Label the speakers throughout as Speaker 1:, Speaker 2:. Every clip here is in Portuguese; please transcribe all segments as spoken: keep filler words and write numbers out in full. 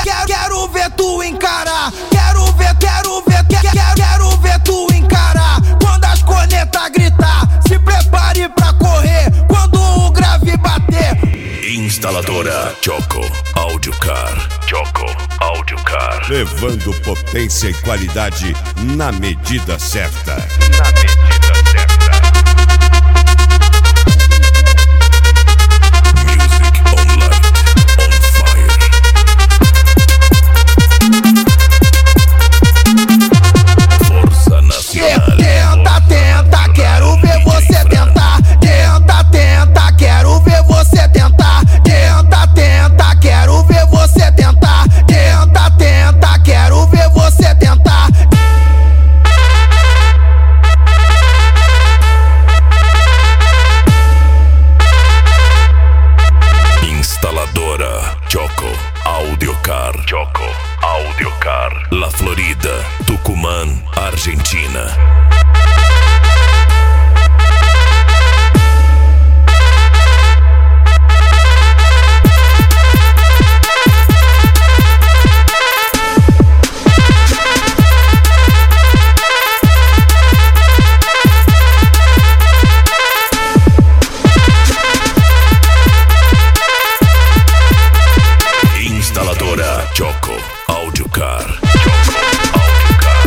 Speaker 1: quero, quero ver tu encarar. Quero ver, quero ver, quero, quero ver tu encarar. Quando as cornetas gritar, se prepare pra correr. Quando o grave bater.
Speaker 2: Instaladora Choco Audiocar. Choco Audiocar.
Speaker 3: Levando potência e qualidade na medida certa.
Speaker 2: Na medida certa. Music online, on fire. Força Nacional.
Speaker 1: Tenta, tenta, quero ver você tentar. Tenta, tenta, quero ver você tentar. Tenta, tenta, quero ver você tentar. Tenta, tenta, quero ver você tentar.
Speaker 2: Instaladora Choco Audiocar. Choco Audiocar. La Florida, Tucumán, Argentina. Instaladora Choco Audiocar. Choco Audiocar.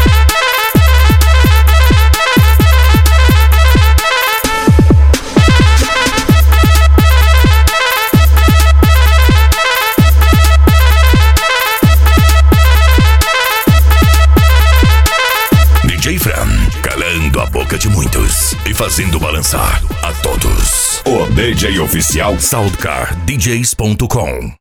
Speaker 2: D J Fran, calando a boca de muitos e fazendo balançar a todos. O D J oficial Soundcar D Js ponto com.